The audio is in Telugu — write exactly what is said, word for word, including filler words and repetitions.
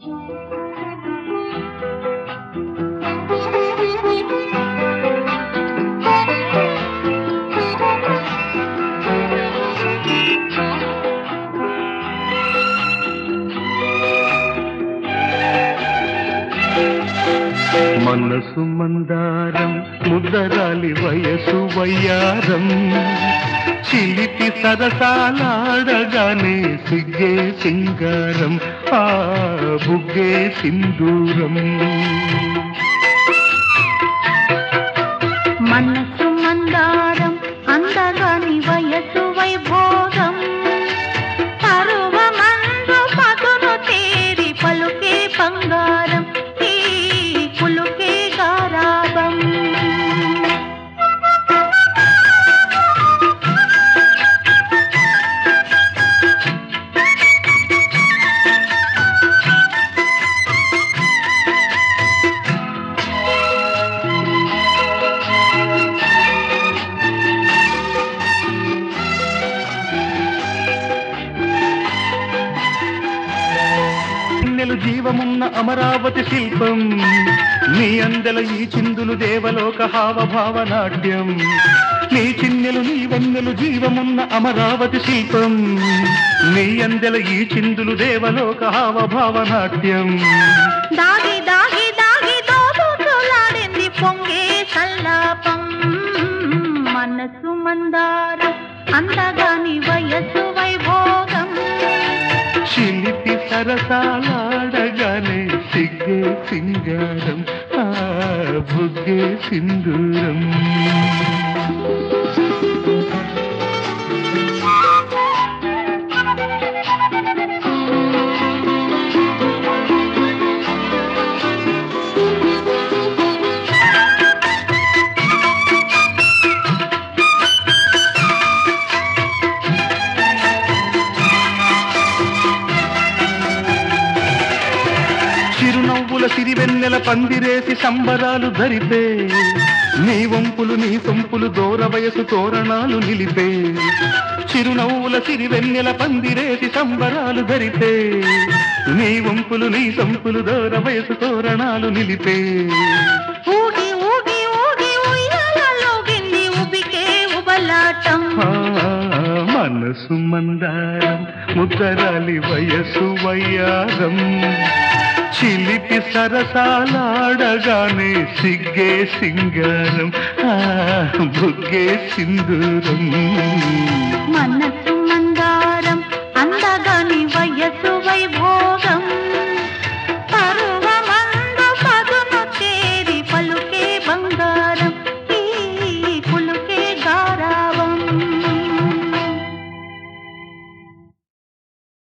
మనసు మందారం ముద్దరాలి వయసు వయ్యారం చిలిపి సరసాలాడగానే సిగ్గే సింగారం ఆ బుగ్గే సింధూరం. మనసు మందారం అందగాని వయసు వైభోగం పరువమందు పదును తేరి పలుకే బంగారం ఈ పులుకే గారాబం. చిన్నెలు జీవమున్న అమరావతి శిల్పం నీ అందెల ఈ చిందులు దేవలోక హావభావ నాట్యం. నీ చిన్నెలు నీ వన్నెలు జీవమున్న అమరావతి శిల్పం నీ అందెల ఈ చిందులు దేవలోక హావభావ నాట్యం. దాగి దాగి దాగి దోబులాడింది పొంగే సల్లాపం. మనసు మందారం అందగాని వయసు వైభోగం చిలిపి సరసాలాడగానే సిగ్గే సింగారం ఆ బుగ్గే సింధూరం. చిరునవ్వుల సిరివెన్నెల పందిరేసి సంబరాలు ధరిపే నీ వంపులు నీ సొంపులు దూర వయసు తోరణాలు నిలిపే. చిరునవ్వుల సిరివెన్నెల పందిరేసి సంబరాలు ధరిపే నీ వంపులు నీ సొంపులు దూర వయసు తోరణాలు నిలిపే. ఊగి ఊగి ఊగి ఉయ్యాలలోగింది ఉబికే ఉబలాటం. మనసు మందారం ముద్దరాలి వయసు వయ్యారం చిలిపి సరసాలాడగానే సిగ్గే సింగారం ఆ బుగ్గే సింధూరం. మనసు